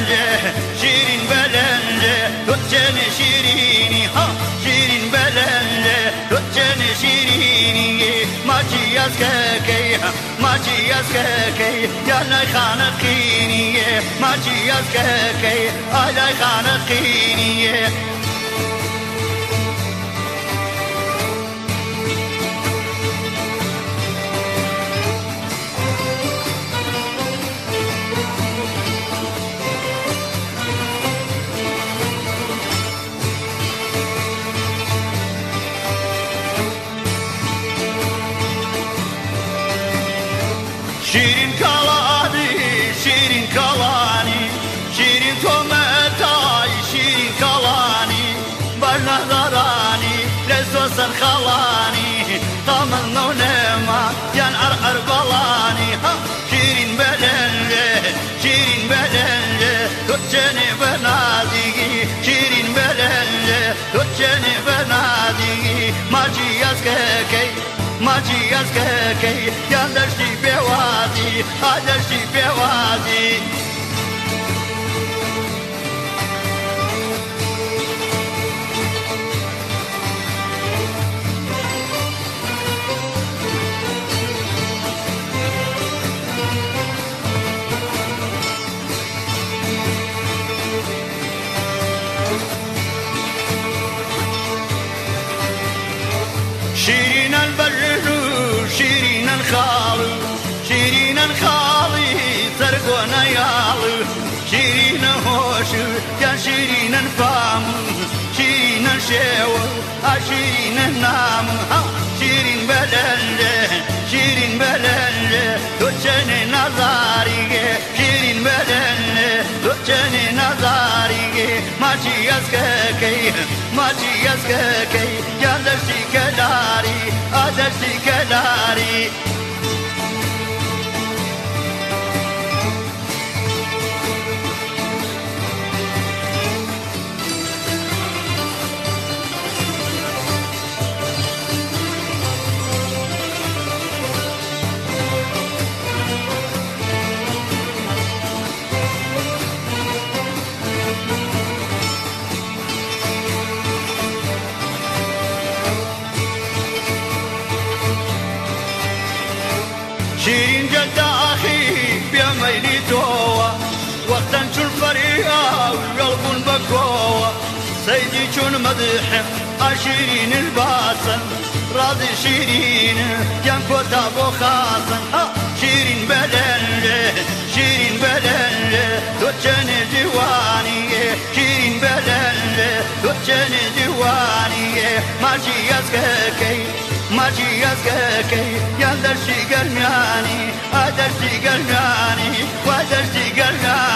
بلنجه شيرين بلنجه دوتشن شيريني ها شيرين بلنجه دوتشن شيريني ماشي يسككي ماشي يسككي يا لا خانقيني ماشي يسككي لا خانقيني شيرين كلاني شيرين كلاني شيرين تومتاي شيرين كلاني برنا ذراني لسوسن خلاني طمن نونما يان أرقر بلاني شيرين بلنجه شيرين بلنجه دوتشني بنادي شيرين بلنجه دوتشني بنادي ماجي يسككي ماجي يسككي يا درشي بوادي درشي بوادي شيرين البر شيرين الخالي شيرين الخالي سرقونا يالي شيرين هوش يا شيرين الفام شيرين الشيو شيرين النام شيرين بلنجه شيرين بلنجه دوتشني نظاري شيرين بلنجه دوتشني نظاري ماشي يسككي ماشي يسككي يا درشي كلاري درشي كلاري شيرين جد أخي بيميلي توا وقتا شون فريقة وقلب بقوة سيدي شون مدح شيرين الباسن راضي شيرين ينكو تابو خاصن شيرين بلنجه شيرين بلنجه دوتشني جواني شيرين بلنجه دوتشني جواني ماشي يسككي ماشي يسككي يا درشي قلماني درشي قلماني ودرشي قلماني